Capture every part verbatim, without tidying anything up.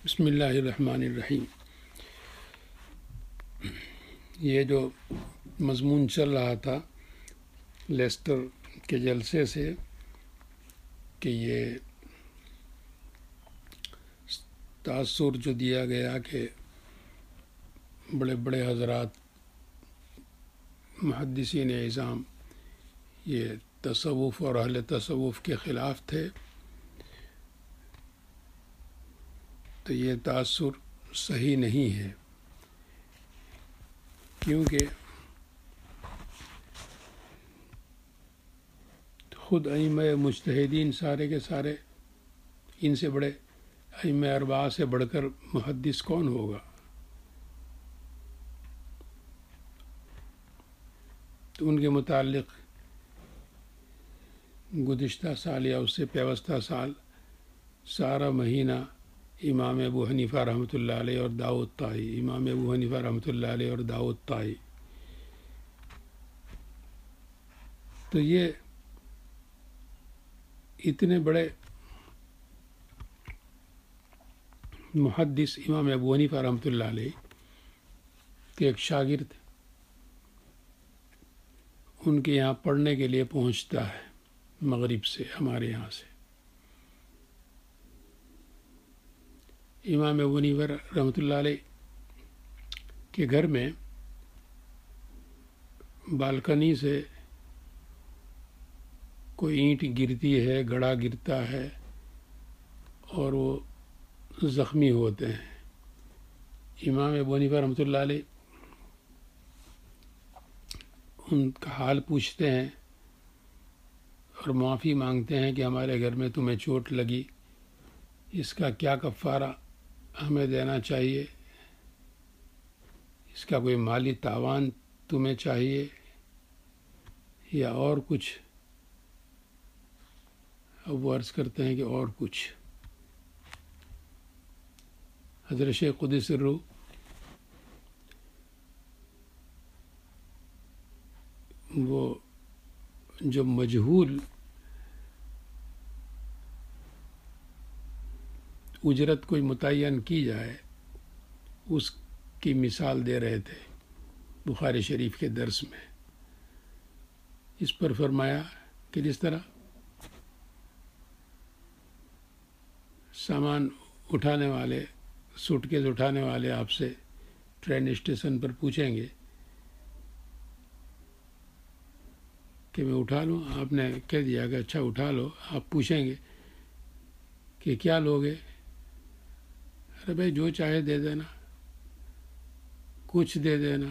بسم اللہ الرحمن الرحیم۔ یہ جو مضمون چل رہا تھا لیسٹر کے جلسے سے کہ یہ تاثر جو دیا گیا کہ بڑے بڑے حضرات محدثین اعظام یہ تصوف اور اہل تصوف کے خلاف تھے، تو یہ تاثر صحیح نہیں ہے، کیونکہ خود ائمہ مجتہدین سارے کے سارے ان سے بڑے ائمہ اربعہ سے بڑھ کر محدث کون ہوگا؟ تو ان کے متعلق گزشتہ سال یا اس سے پیوستہ سال سارا مہینہ امام ابو حنیفہ رحمۃ اللہ علیہ اور داؤد طائی امام ابو حنیفہ رحمۃ اللہ علیہ اور داؤد طائی تو یہ اتنے بڑے محدث امام ابو حنیفہ رحمۃ اللہ علیہ کے ایک شاگرد ان کے یہاں پڑھنے کے لیے پہنچتا ہے مغرب سے، ہمارے یہاں سے۔ امام ابو حنیفہ رحمۃ اللہ علیہ کے گھر میں بالکنی سے کوئی اینٹ گرتی ہے، گڑا گرتا ہے اور وہ زخمی ہوتے ہیں۔ امام ابو حنیفہ رحمۃ اللہ علیہ ان کا حال پوچھتے ہیں اور معافی مانگتے ہیں کہ ہمارے گھر میں تمہیں چوٹ لگی، اس کا کیا کفارہ ہمیں دینا چاہیے، اس کا کوئی مالی تاوان تمہیں چاہیے یا اور کچھ؟ اب وہ عرض کرتے ہیں کہ اور کچھ۔ حضرت شیخ قدس الروح وہ جو مجہول اجرت کوئی متعین کی جائے اس کی مثال دے رہے تھے بخاری شریف کے درس میں۔ اس پر فرمایا کہ جس طرح سامان اٹھانے والے، سوٹ کیس اٹھانے والے آپ سے ٹرین اسٹیشن پر پوچھیں گے کہ میں اٹھا لوں، آپ نے کہہ دیا کہ اچھا اٹھا لو، آپ پوچھیں گے کہ کیا لوگے؟ ارے بھائی جو چاہے دے دینا، کچھ دے دینا۔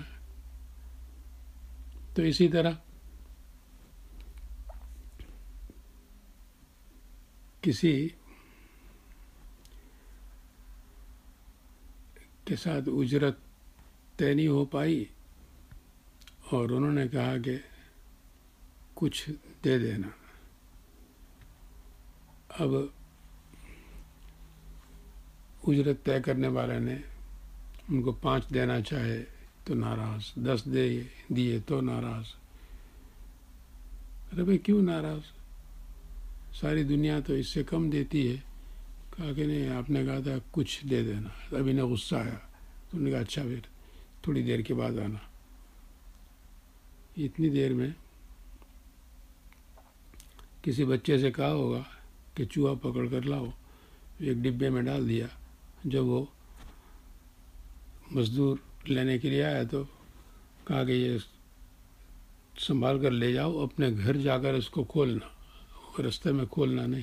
تو اسی طرح کسی کے ساتھ اجرت طے نہیں ہو پائی اور انہوں نے کہا کہ کچھ دے دینا۔ اب اجرت طے کرنے والے نے ان کو پانچ دینا چاہے تو ناراض، دس دے دیے تو ناراض۔ ارے بھائی کیوں ناراض؟ ساری دنیا تو اس سے کم دیتی ہے۔ کہا کہ نہیں، آپ نے کہا تھا کچھ دے دینا۔ اب انہیں غصہ آیا تو انہوں نے کہا اچھا پھر تھوڑی دیر کے بعد آنا۔ اتنی دیر میں کسی بچے سے کہا ہوگا کہ چوہا پکڑ کر لاؤ، ایک ڈبے میں ڈال دیا۔ جب وہ مزدور لینے کے لیے آیا تو کہا کہ یہ سنبھال کر لے جاؤ، اپنے گھر جا کر اس کو کھولنا، رستے میں کھولنا نہیں۔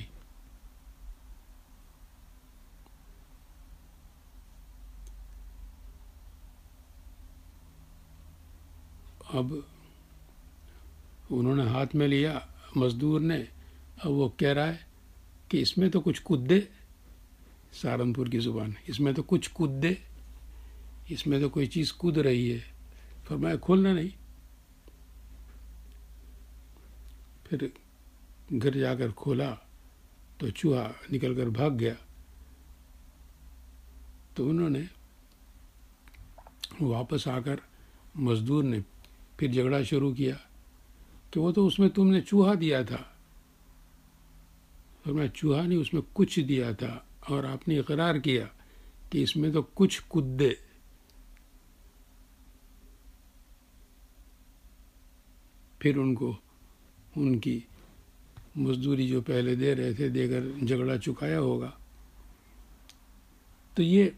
اب انہوں نے ہاتھ میں لیا مزدور نے، اب وہ کہہ رہا ہے کہ اس میں تو کچھ کود دے، سہارنپور کی زبان، اس میں تو کچھ کود دے، اس میں تو کوئی چیز کود رہی ہے۔ فرمایا کھولنا نہیں۔ پھر گھر جا کر کھولا تو چوہا نکل کر بھاگ گیا۔ تو انہوں نے واپس آ کر مزدور نے پھر جھگڑا شروع کیا کہ وہ تو اس میں تم نے چوہا دیا تھا۔ فرمایا چوہا نہیں، اس میں کچھ دیا تھا، اور آپ نے اقرار کیا کہ اس میں تو کچھ کدے پھر ان کو ان کی مزدوری جو پہلے دے رہے تھے دے کر جھگڑا چکایا ہوگا. تو یہ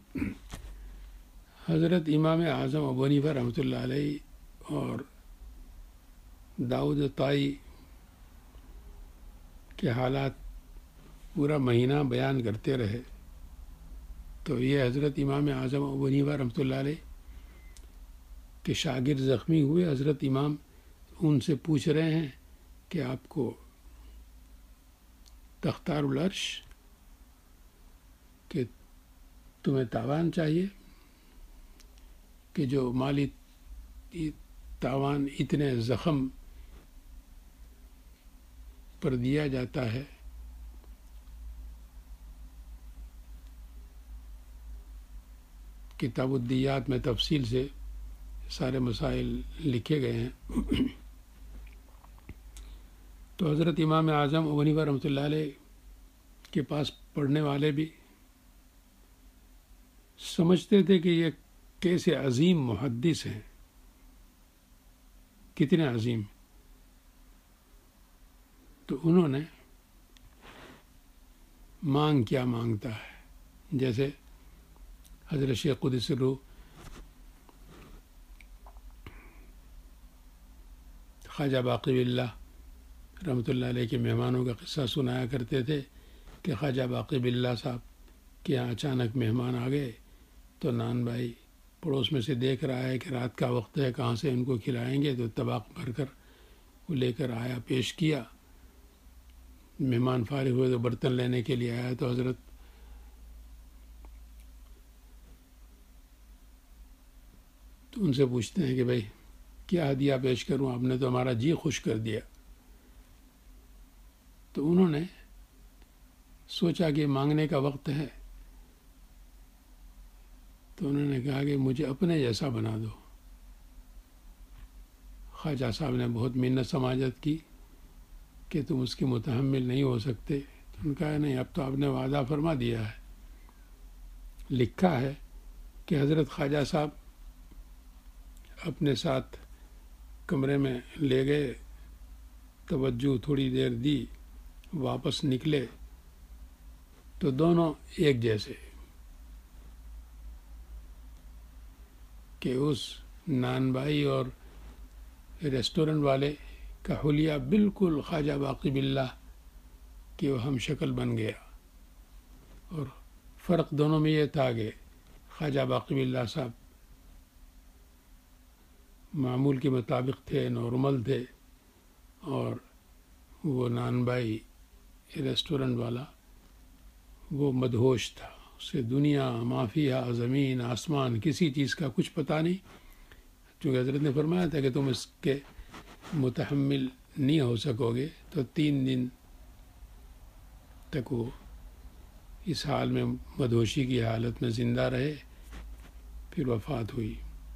حضرت امام اعظم ابو حنیفہ رحمۃ اللہ علیہ اور داؤد طائی کے حالات پورا مہینہ بیان کرتے رہے. تو یہ حضرت امام اعظم ابو حنیفہ رحمۃ اللہ علیہ کے شاگرد زخمی ہوئے. حضرت امام ان سے پوچھ رہے ہیں کہ آپ کو تختار العرش کہ تمہیں تاوان چاہیے کہ جو مالی تاوان اتنے زخم پر دیا جاتا ہے کتاب الدیات میں تفصیل سے سارے مسائل لکھے گئے ہیں. تو حضرت امام اعظم ابو حنیفہ رحمۃ اللہ علیہ کے پاس پڑھنے والے بھی سمجھتے تھے کہ یہ کیسے عظیم محدث ہیں، کتنے عظیم. تو انہوں نے مانگ کیا مانگتا ہے، جیسے حضرت شیخ قدس الروح خواجہ باقی باللہ رحمۃ اللہ علیہ کے مہمانوں کا قصہ سنایا کرتے تھے کہ خواجہ باقی باللہ صاحب کے یہاں اچانک مہمان آ گئے تو نان بھائی پڑوس میں سے دیکھ رہا ہے کہ رات کا وقت ہے، کہاں سے ان کو کھلائیں گے، تو طبق بھر کر وہ لے کر آیا، پیش کیا. مہمان فارغ ہوئے تو برتن لینے کے لیے آیا تو حضرت تو ان سے پوچھتے ہیں کہ بھائی کیا ہدیہ پیش کروں، آپ نے تو ہمارا جی خوش کر دیا. تو انہوں نے سوچا کہ مانگنے کا وقت ہے، تو انہوں نے کہا کہ مجھے اپنے جیسا بنا دو. خواجہ صاحب نے بہت منت سماجت کی کہ تم اس کی متحمل نہیں ہو سکتے. تو انہوں نے کہا نہیں، اب تو آپ نے وعدہ فرما دیا ہے. لکھا ہے کہ حضرت خواجہ صاحب اپنے ساتھ کمرے میں لے گئے، توجہ تھوڑی دیر دی، واپس نکلے تو دونوں ایک جیسے، کہ اس نان بھائی اور ریسٹورنٹ والے کا حلیہ بالکل خواجہ باقی باللہ کہ وہ ہم شکل بن گیا. اور فرق دونوں میں یہ تھا کہ خواجہ باقی باللہ صاحب معمول کے مطابق تھے، نارمل تھے، اور وہ نان بھائی ریسٹورنٹ والا وہ مدہوش تھا. اسے دنیا، مافیہ، زمین، آسمان، کسی چیز کا کچھ پتہ نہیں. چونکہ حضرت نے فرمایا تھا کہ تم اس کے متحمل نہیں ہو سکو گے، تو تین دن تک وہ اس حال میں مدہوشی کی حالت میں زندہ رہے، پھر وفات ہوئی.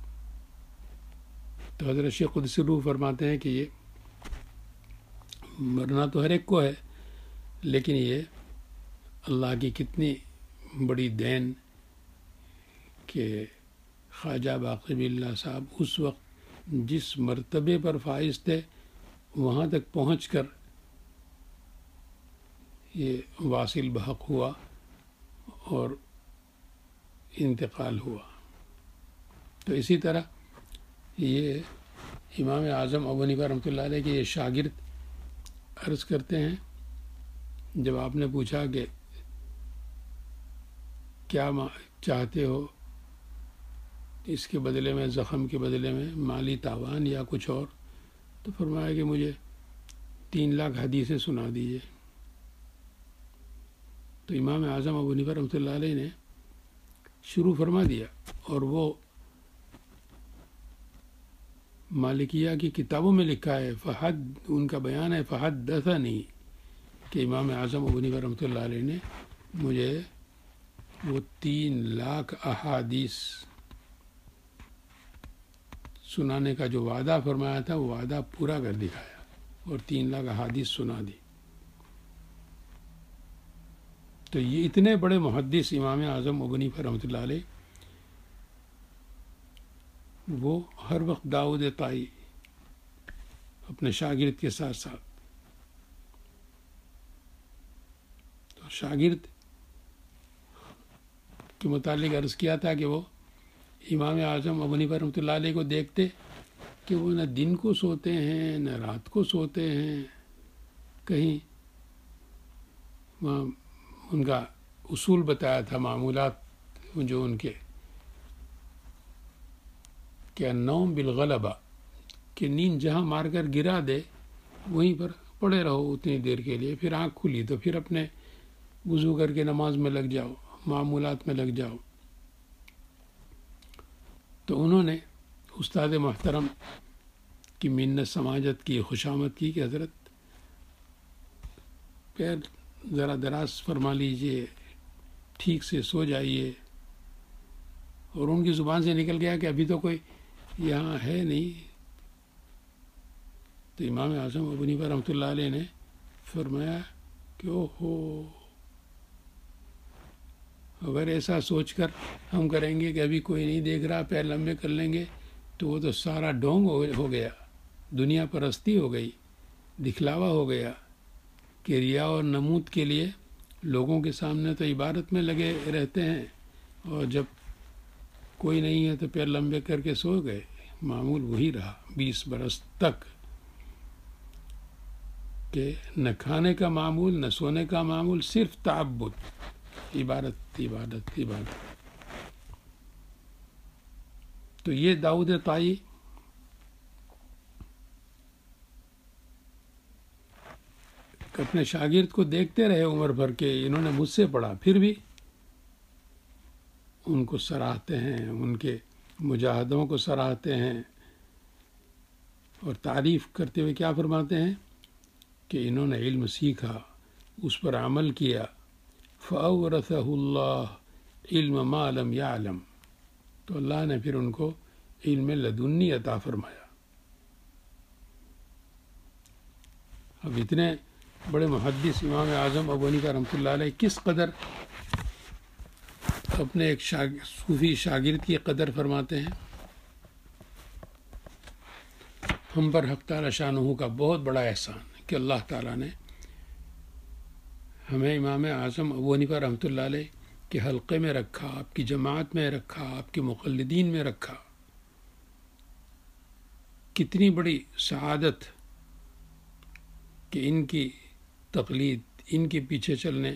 تو حضرت شیخ قدس الروح فرماتے ہیں کہ یہ مرنا تو ہر ایک کو ہے، لیکن یہ اللہ کی کتنی بڑی دین کہ خواجہ باقی باللہ صاحب اس وقت جس مرتبے پر فائز تھے وہاں تک پہنچ کر یہ واصل بحق ہوا اور انتقال ہوا. تو اسی طرح یہ امام اعظم ابو حنیفہ رحمۃ اللہ علیہ کے یہ شاگرد عرض کرتے ہیں، جب آپ نے پوچھا کہ کیا چاہتے ہو اس کے بدلے میں، زخم کے بدلے میں مالی تاوان یا کچھ اور، تو فرمایا کہ مجھے تین لاکھ حدیثیں سنا دیجیے. تو امام اعظم ابو حنیفہ رحمۃ اللہ علیہ نے شروع فرما دیا، اور وہ مالکیہ کی کتابوں میں لکھا ہے، فحد ان کا بیان ہے، فحدثنی، کہ امام اعظم ابو حنیفہ رحمۃ اللہ علیہ نے مجھے وہ تین لاکھ احادیث سنانے کا جو وعدہ فرمایا تھا وہ وعدہ پورا کر دکھایا اور تین لاکھ احادیث سنا دی. تو یہ اتنے بڑے محدث امام اعظم ابو حنیفہ رحمۃ اللہ علیہ، وہ ہر وقت داؤد طائی اپنے شاگرد کے ساتھ ساتھ، تو شاگرد کے متعلق عرض کیا تھا کہ وہ امام اعظم ابو حنیفہ رحمۃ اللہ علیہ کو دیکھتے کہ وہ نہ دن کو سوتے ہیں نہ رات کو سوتے ہیں، کہیں وہاں ان کا اصول بتایا تھا، معمولات جو ان کے کہ النوم بالغلبہ، کہ نیند جہاں مار کر گرا دے وہیں پر پڑے رہو اتنی دیر کے لیے، پھر آنکھ کھلی تو پھر اپنے وضو کر کے نماز میں لگ جاؤ، معمولات میں لگ جاؤ۔ تو انہوں نے استاد محترم کی منت سماجت کی، خوشامد کی کہ حضرت پیر ذرا دراز فرما لیجئے، ٹھیک سے سو جائیے، اور ان کی زبان سے نکل گیا کہ ابھی تو کوئی یہاں ہے نہیں۔ تو امام اعظم ابو حنیفہ رحمۃ اللہ علیہ نے فرمایا کہ او ہو، اگر ایسا سوچ کر ہم کریں گے کہ ابھی کوئی نہیں دیکھ رہا، پیر لمبے کر لیں گے تو وہ تو سارا ڈھونگ ہو گیا، دنیا پرستی ہو گئی، دکھلاوا ہو گیا کہ ریا اور نمود کے لیے لوگوں کے سامنے تو عبادت میں لگے رہتے ہیں، اور جب کوئی نہیں ہے تو پیر لمبے کر کے سو گئے۔ معمول وہی رہا بیس برس تک کہ نہ کھانے کا معمول نہ سونے کا معمول، صرف تعبد، عبادت عبادت عبادت۔ تو یہ داؤد طائی اپنے شاگرد کو دیکھتے رہے عمر بھر کے، انہوں نے مجھ سے پڑھا، پھر بھی ان کو سراہتے ہیں، ان کے مجاہدوں کو سراہتے ہیں، اور تعریف کرتے ہوئے کیا فرماتے ہیں کہ انہوں نے علم سیکھا، اس پر عمل کیا، فَأَوْرَثَهُ اللَّهُ عِلْمَ مَا لَمْ يَعْلَمْ، تو اللہ نے پھر ان کو علم لدنی عطا فرمایا۔ اب اتنے بڑے محدث امام اعظم ابو حنیفہ رحمۃ اللہ علیہ کس قدر اپنے ایک شاگ... صوفی شاگرد کی قدر فرماتے ہیں۔ ہم پر حق تعالی شانہ کا بہت بڑا احسان ہے کہ اللہ تعالیٰ نے ہمیں امام اعظم ابو حنیفہ رحمۃ اللہ علیہ کے حلقے میں رکھا، آپ کی جماعت میں رکھا، آپ کے مقلدین میں رکھا۔ کتنی بڑی سعادت کہ ان کی تقلید، ان کے پیچھے چلنے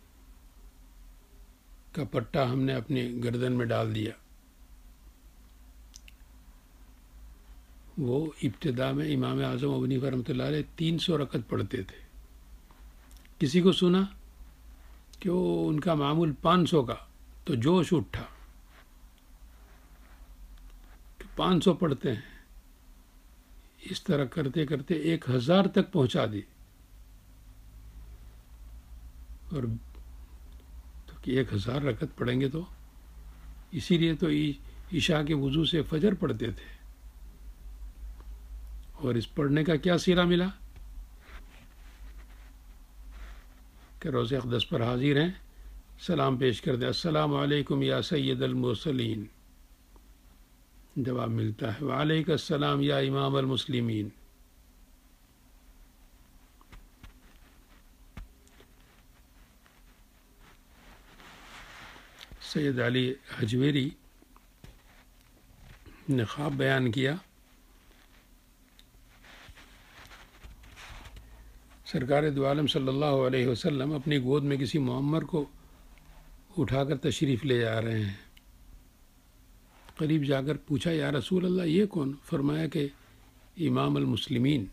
کا پٹا ہم نے اپنی گردن میں ڈال دیا۔ وہ ابتدا میں امام اعظم ابو حنیفہ رحمۃ اللہ علیہ تین سو رکعت پڑھتے تھے۔ کسی کو سنا کہ وہ ان کا معمول پانچ سو کا تو جوش اٹھا کہ پانچ سو پڑھتے ہیں۔ اس طرح کرتے کرتے ایک ہزار تک پہنچا دی، اور تو کہ ایک ہزار رکعت پڑھیں گے تو اسی لیے تو عشاء کے وضو سے فجر پڑھتے تھے۔ اور اس پڑھنے کا کیا سیرا ملا کہ روز اقدس پر حاضر ہیں، سلام پیش کر دیں، السلام علیکم یا سید المرسلین، جواب ملتا ہے وعلیکم السلام یا امام المسلمین۔ سید علی حجویری نے خواب بیان کیا، سرکار دو عالم صلی اللہ علیہ وسلم اپنی گود میں کسی معمر کو اٹھا کر تشریف لے جا رہے ہیں۔ قریب جا کر پوچھا یا رسول اللہ یہ کون؟ فرمایا کہ امام المسلمین۔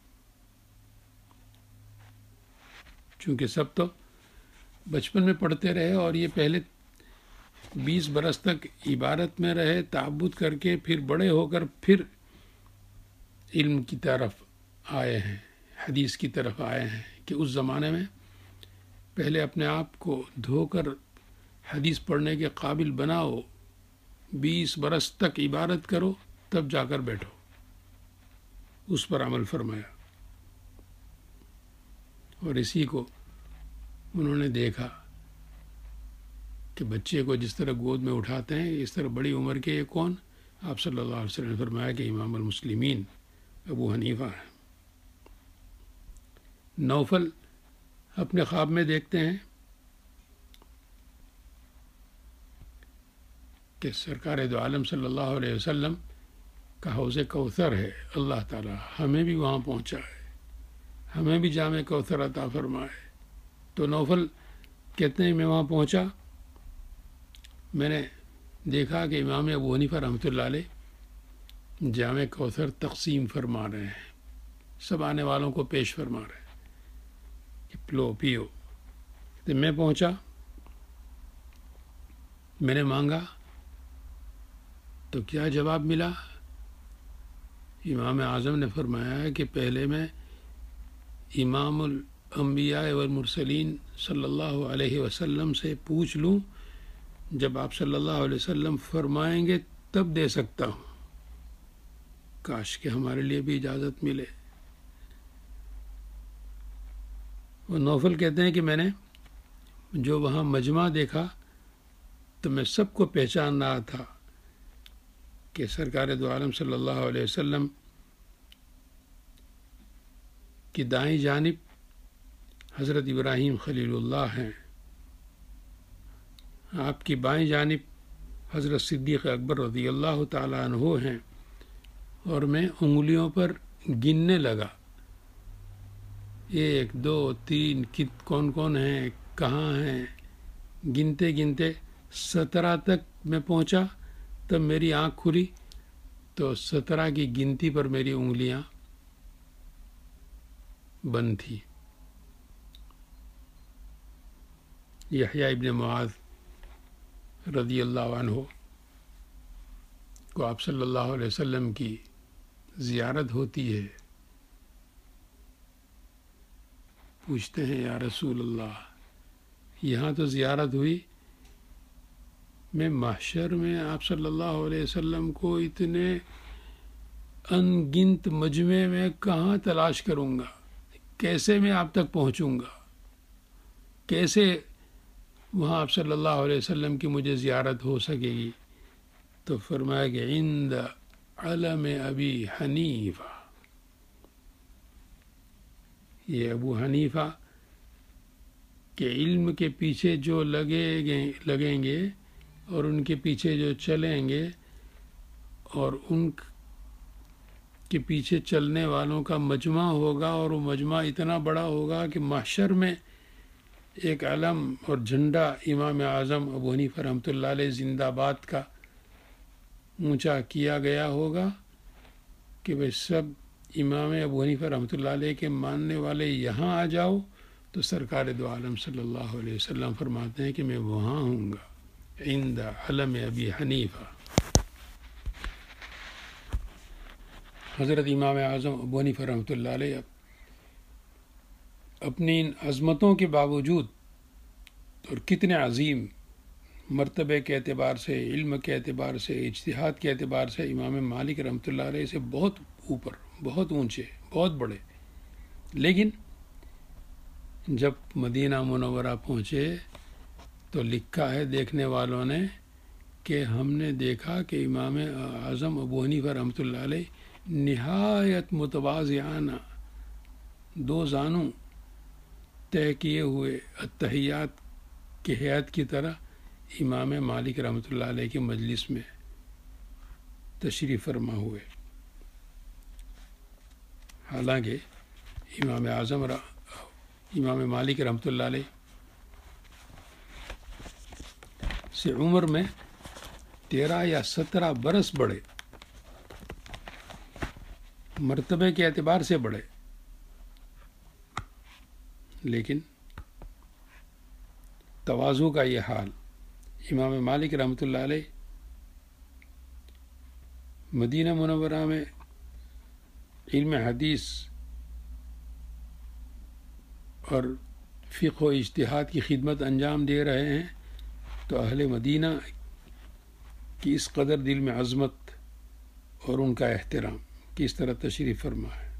چونکہ سب تو بچپن میں پڑھتے رہے اور یہ پہلے بیس برس تک عبادت میں رہے، تعبد کر کے، پھر بڑے ہو کر پھر علم کی طرف آئے ہیں، حدیث کی طرف آئے ہیں، کہ اس زمانے میں پہلے اپنے آپ کو دھو کر حدیث پڑھنے کے قابل بناؤ، بیس برس تک عبادت کرو، تب جا کر بیٹھو۔ اس پر عمل فرمایا، اور اسی کو انہوں نے دیکھا کہ بچے کو جس طرح گود میں اٹھاتے ہیں اس طرح بڑی عمر کے یہ کون؟ آپ صلی اللہ علیہ وسلم نے فرمایا کہ امام المسلمین ابو حنیفہ ہے۔ نوفل اپنے خواب میں دیکھتے ہیں کہ سرکار دو عالم صلی اللہ علیہ وسلم کا حوض کوثر ہے، اللہ تعالیٰ ہمیں بھی وہاں پہنچا ہے، ہمیں بھی جام کوثر عطا فرمائے۔ تو نوفل کہتے ہیں میں وہاں پہنچا، میں نے دیکھا کہ امام ابو حنیفہ رحمۃ اللہ علیہ جام کوثر تقسیم فرما رہے ہیں، سب آنے والوں کو پیش فرما رہے ہیں کہ پلو پیو۔ تو میں پہنچا، میں نے مانگا تو کیا جواب ملا؟ امام اعظم نے فرمایا ہے کہ پہلے میں امام الانبیاء والمرسلین صلی اللہ علیہ وسلم سے پوچھ لوں، جب آپ صلی اللہ علیہ وسلم فرمائیں گے تب دے سکتا ہوں، کاش کہ ہمارے لیے بھی اجازت ملے۔ وہ نوفل کہتے ہیں کہ میں نے جو وہاں مجمع دیکھا تو میں سب کو پہچان رہا تھا کہ سرکار دو عالم صلی اللہ علیہ وسلم کی دائیں جانب حضرت ابراہیم خلیل اللہ ہیں، آپ کی بائیں جانب حضرت صدیق اکبر رضی اللہ تعالیٰ عنہ ہیں، اور میں انگلیوں پر گننے لگا، ایک دو تین کت کون کون ہیں، کہاں ہیں، گنتے گنتے سترہ تک میں پہنچا۔ تب میری آنکھ کھلی تو سترہ کی گنتی پر میری انگلیاں بند تھی۔ یحییٰ ابن معاذ رضی اللہ عنہ کو آپ صلی اللہ علیہ وسلم کی زیارت ہوتی ہے، پوچھتے ہیں یا رسول اللہ یہاں تو زیارت ہوئی، میں محشر میں آپ صلی اللہ علیہ وسلم کو اتنے ان گنت مجمع میں کہاں تلاش کروں گا، کیسے میں آپ تک پہنچوں گا، کیسے وہاں آپ صلی اللہ علیہ وسلم کی مجھے زیارت ہو سکے گی؟ تو فرمایا کہ عند علم ابی حنیفہ، یہ ابو حنیفہ کے علم کے پیچھے جو لگے لگیں گے اور ان کے پیچھے جو چلیں گے اور ان کے پیچھے چلنے والوں کا مجمع ہوگا، اور وہ مجمع اتنا بڑا ہوگا کہ محشر میں ایک علم اور جھنڈا امام اعظم ابو حنیفہ رحمۃ اللہ علیہ زندہ آباد کا اونچا کیا گیا ہوگا کہ وہ سب امام ابو حنیفہ رحمۃ اللہ علیہ کے ماننے والے یہاں آ جاؤ، تو سرکار دو عالم صلی اللہ علیہ وسلم فرماتے ہیں کہ میں وہاں ہوں گا، عند علم ابی حنیفہ۔ حضرت امام اعظم ابو حنیفہ رحمۃ اللہ علیہ اپنی ان عظمتوں کے باوجود اور کتنے عظیم مرتبے کے اعتبار سے، علم کے اعتبار سے، اجتہاد کے اعتبار سے امام مالک رحمۃ اللہ علیہ سے بہت اوپر، بہت اونچے، بہت بڑے، لیکن جب مدینہ منورہ پہنچے تو لکھا ہے دیکھنے والوں نے کہ ہم نے دیکھا کہ امام اعظم ابو حنیفہ رحمۃ اللہ علیہ نہایت متواضعانہ دو زانوں طے کیے ہوئے اتحیات کی ہیئت کی طرح امام مالک رحمۃ اللہ علیہ کی مجلس میں تشریف فرما ہوئے۔ حالانکہ امام اعظم امام مالک رحمۃ اللہ علیہ سے عمر میں تیرہ یا سترہ برس بڑے، مرتبے کے اعتبار سے بڑے، لیکن تواضع کا یہ حال۔ امام مالک رحمۃ اللہ علیہ مدینہ منورہ میں علم حدیث اور فقہ و اجتہاد کی خدمت انجام دے رہے ہیں، تو اہل مدینہ کی اس قدر دل میں عظمت اور ان کا احترام کس طرح تشریف فرما ہے۔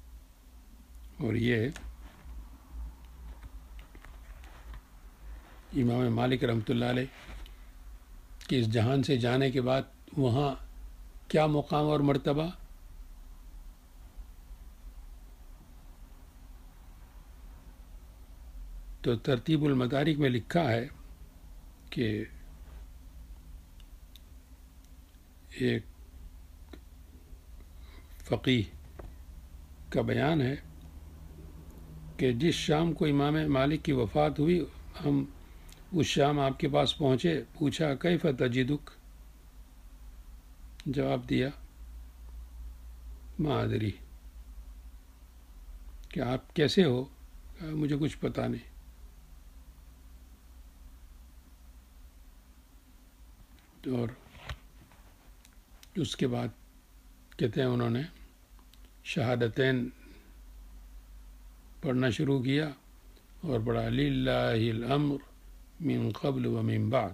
اور یہ امام مالک رحمۃ اللہ علیہ کہ اس جہان سے جانے کے بعد وہاں کیا مقام اور مرتبہ، تو ترتیب المدارک میں لکھا ہے کہ ایک فقیہ کا بیان ہے کہ جس شام کو امام مالک کی وفات ہوئی، ہم اس شام آپ کے پاس پہنچے، پوچھا کیف تجدک، جواب دیا ما ادری، کہ آپ کیسے ہو، کہا مجھے کچھ پتہ نہیں۔ اور اس کے بعد کہتے ہیں انہوں نے شہادتین پڑھنا شروع کیا اور پڑھا للہ الامر من قبل و من بعد۔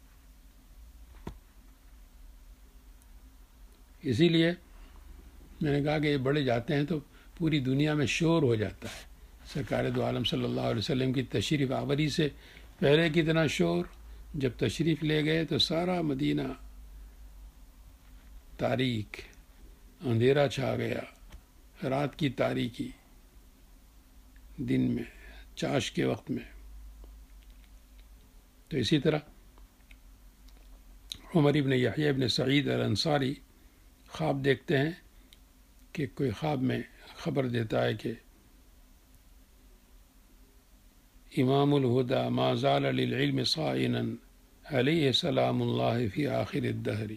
اسی لیے میں نے کہا کہ یہ بڑے جاتے ہیں تو پوری دنیا میں شور ہو جاتا ہے۔ سرکار دو عالم صلی اللہ علیہ وسلم کی تشریف آوری سے پہلے کتنا شور، جب تشریف لے گئے تو سارا مدینہ تاریک، اندھیرا چھا گیا، رات کی تاریکی، دن میں چاش کے وقت میں۔ تو اسی طرح عمر ابن یحییٰ ابن سعید الانصاری خواب دیکھتے ہیں کہ کوئی خواب میں خبر دیتا ہے کہ امام الہدی ما زال للعلم صائنا علیہ سلام اللہ فی آخر الدہر،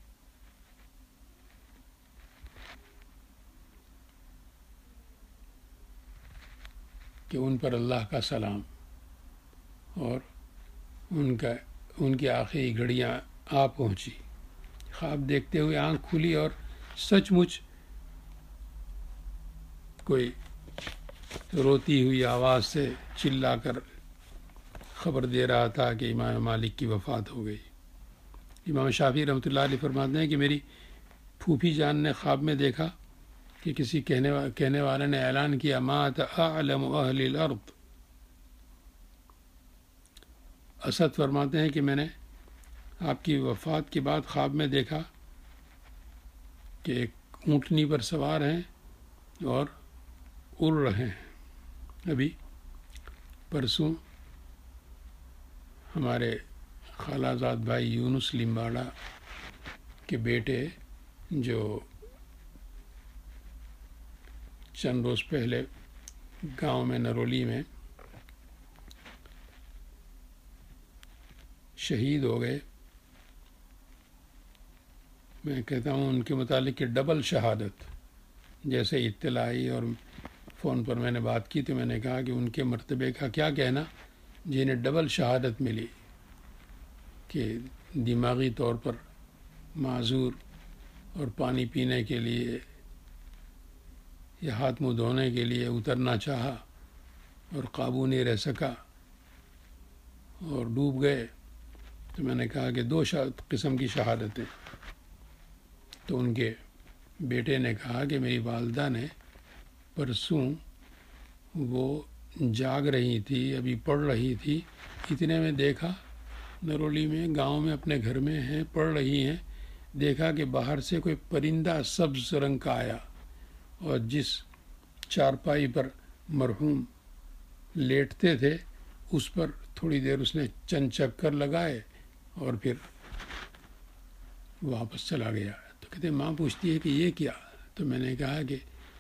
کہ ان پر اللہ کا سلام، اور ان کا ان کی آخری گھڑیاں آ پہنچی۔ خواب دیکھتے ہوئے آنکھ کھلی اور سچ مچ کوئی روتی ہوئی آواز سے چلا کر خبر دے رہا تھا کہ امام مالک کی وفات ہو گئی۔ امام شافعی رحمۃ اللہ علیہ فرماتے ہیں کہ میری پھوپھی جان نے خواب میں دیکھا کہ کسی کہنے کہنے والے نے اعلان کیا مات اعلم اہل الارض۔ اسد فرماتے ہیں کہ میں نے آپ کی وفات کے بعد خواب میں دیکھا کہ ایک اونٹنی پر سوار ہیں اور اڑ رہے ہیں۔ ابھی پرسوں ہمارے خالہ زاد بھائی یونس لمباڑا کے بیٹے جو چند روز پہلے گاؤں میں نرولی میں شہید ہو گئے، میں کہتا ہوں ان کے متعلق کہ ڈبل شہادت، جیسے اطلاع آئی اور فون پر میں نے بات کی تو میں نے کہا کہ ان کے مرتبے کا کیا کہنا جنہیں ڈبل شہادت ملی، کہ دماغی طور پر معذور اور پانی پینے کے لیے یا ہاتھ منہ دھونے کے لیے اترنا چاہا اور قابو نہیں رہ سکا اور ڈوب گئے۔ تو میں نے کہا کہ دو قسم کی شہادتیں۔ تو ان کے بیٹے نے کہا کہ میری والدہ نے پرسوں وہ جاگ رہی تھی، ابھی پڑھ رہی تھی، اتنے میں دیکھا نرولی میں گاؤں میں اپنے گھر میں ہیں، پڑھ رہی ہیں، دیکھا کہ باہر سے کوئی پرندہ سبز رنگ کا آیا اور جس چارپائی پر مرحوم لیٹتے تھے اس پر تھوڑی دیر اس نے چند چکر لگائے اور پھر واپس چلا گیا۔ تو کہتے ماں پوچھتی ہے کہ یہ کیا؟ تو میں نے کہا کہ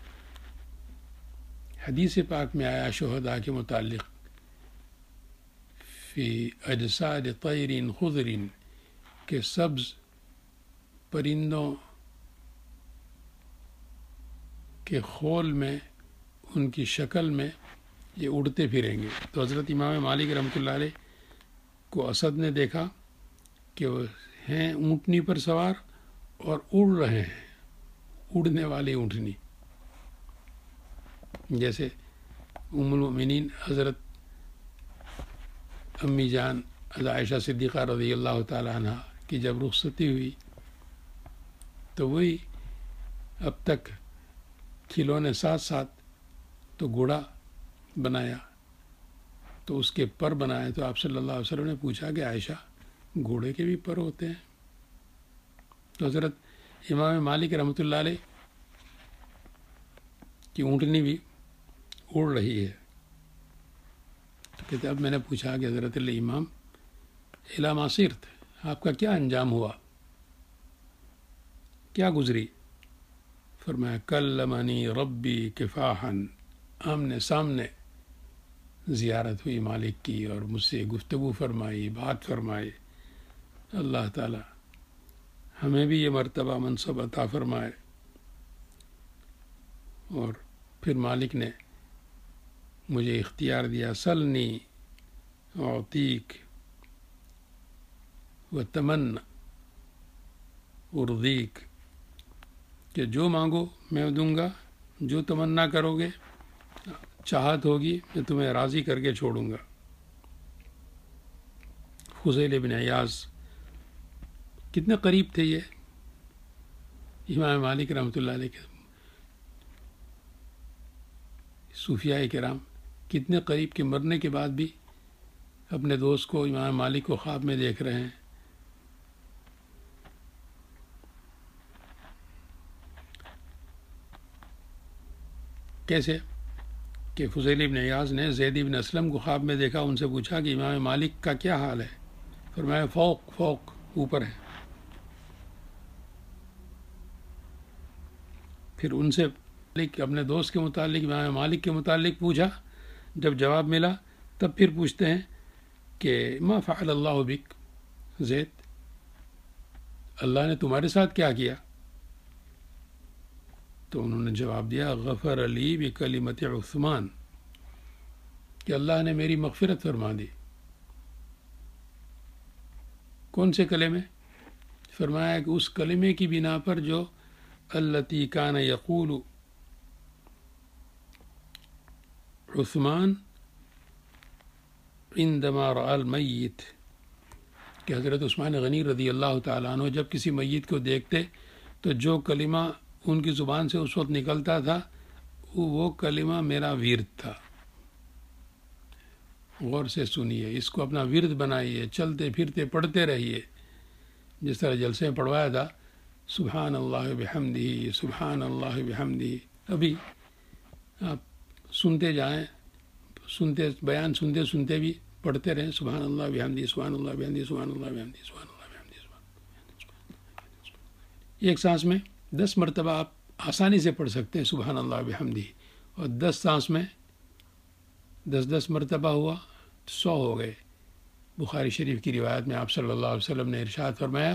حدیث پاک میں آیا شہداء کے متعلق فی اجساد طیر خضر، کہ سبز پرندوں کے خول میں ان کی شکل میں یہ اڑتے پھریں گے۔ تو حضرت امام مالک رحمۃ اللہ علیہ کو اسد نے دیکھا کہ وہ ہیں اونٹنی پر سوار اور اڑ رہے ہیں، اڑنے والی اونٹنی، جیسے ام المؤمنین حضرت امی جان عائشہ صدیقہ رضی اللہ تعالی عنہ کی جب رخصتی ہوئی تو وہی اب تک کھلونے ساتھ ساتھ تو گھوڑا بنایا تو اس کے پر بنائے تو آپ صلی اللہ علیہ وسلم نے پوچھا کہ عائشہ گھوڑے کے بھی پر ہوتے ہیں؟ تو حضرت امام مالک رحمۃ اللہ علیہ کی اونٹنی بھی اڑ رہی ہے، تو کہتے اب میں نے پوچھا کہ حضرت الامام الی ما صرت، آپ کا کیا انجام ہوا، کیا گزری؟ فرمایا کلمنی ربی کفاحا، آمنے سامنے زیارت ہوئی مالک کی اور مجھ سے گفتگو فرمائی، بات فرمائی۔ اللہ تعالی ہمیں بھی یہ مرتبہ منصب عطا فرمائے۔ اور پھر مالک نے مجھے اختیار دیا، سلنی اعطیک وتمن ارضیک، کہ جو مانگو میں دوں گا، جو تمنا کرو گے، چاہت ہوگی میں تمہیں راضی کر کے چھوڑوں گا۔ فضیل بن عیاض کتنے قریب تھے یہ امام مالک رحمۃ اللہ علیہ کے، صوفیاء کرام کتنے قریب کے، مرنے کے بعد بھی اپنے دوست کو امام مالک کو خواب میں دیکھ رہے ہیں۔ کیسے کہ فضیل بن عیاض نے زید بن اسلم کو خواب میں دیکھا، ان سے پوچھا کہ امام مالک کا کیا حال ہے؟ فرمایا فوق فوق اوپر ہے۔ پھر ان سے اپنے دوست کے متعلق، امام مالک کے متعلق پوچھا، جب جواب ملا تب پھر پوچھتے ہیں کہ ما فعل اللہ بک زید، اللہ نے تمہارے ساتھ کیا کیا؟ تو انہوں نے جواب دیا غفر علی بکلمت عثمان، کہ اللہ نے میری مغفرت فرما دی۔ کون سے کلمے؟ فرمایا کہ اس کلمے کی بنا پر جو التی کان یقول عثمان عندما رأى المیت، کہ حضرت عثمان غنی رضی اللہ تعالیٰ عنہ جب کسی میت کو دیکھتے تو جو کلمہ ان کی زبان سے اس وقت نکلتا تھا وہ کلمہ میرا ورد تھا۔ غور سے سنیے، اس کو اپنا ورد بنائیے، چلتے پھرتے پڑھتے رہیے، جس طرح جلسے میں پڑھوایا تھا سبحان اللہ بحمدہ سبحان اللہ بحمدہ۔ ابھی آپ سنتے جائیں، سنتے بیان سنتے سنتے بھی پڑھتے رہیں سبحان اللہ بحمدہ سبحان اللہ بحمدہ سبحان اللہ بحمدہ سبحان اللہ بحمدہ سبحان اللہ۔ ایک سانس میں دس مرتبہ آپ آسانی سے پڑھ سکتے ہیں سبحان اللہ بحمدہ، اور دس سانس میں دس دس مرتبہ ہوا سو ہو گئے۔ بخاری شریف کی روایت میں آپ صلی اللہ علیہ وسلم نے ارشاد فرمایا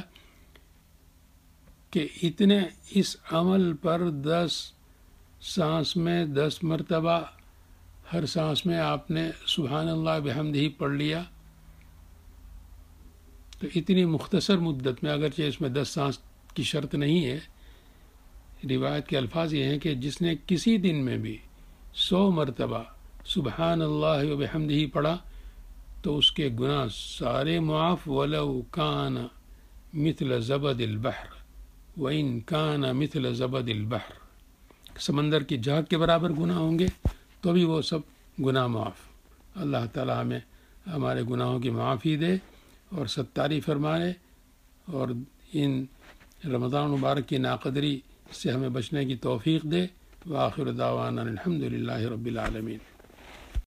کہ اتنے اس عمل پر دس سانس میں دس مرتبہ ہر سانس میں آپ نے سبحان اللہ بحمدہ ہی پڑھ لیا، تو اتنی مختصر مدت میں، اگرچہ اس میں دس سانس کی شرط نہیں ہے، روایت کے الفاظ یہ ہیں کہ جس نے کسی دن میں بھی سو مرتبہ سبحان اللہ و بحمدہ ہی پڑھا تو اس کے گناہ سارے معاف، ولو کان مثل زبد البحر وان کان مثل زبد البحر، سمندر کی جھاگ کے برابر گناہ ہوں گے تو بھی وہ سب گناہ معاف۔ اللہ تعالی ہمیں ہمارے گناہوں کی معافی دے اور ستاری فرمائے، اور ان رمضان مبارک کی ناقدری سے ہمیں بچنے کی توفیق دے۔ وآخر دعوانا الحمد للہ رب العالمین۔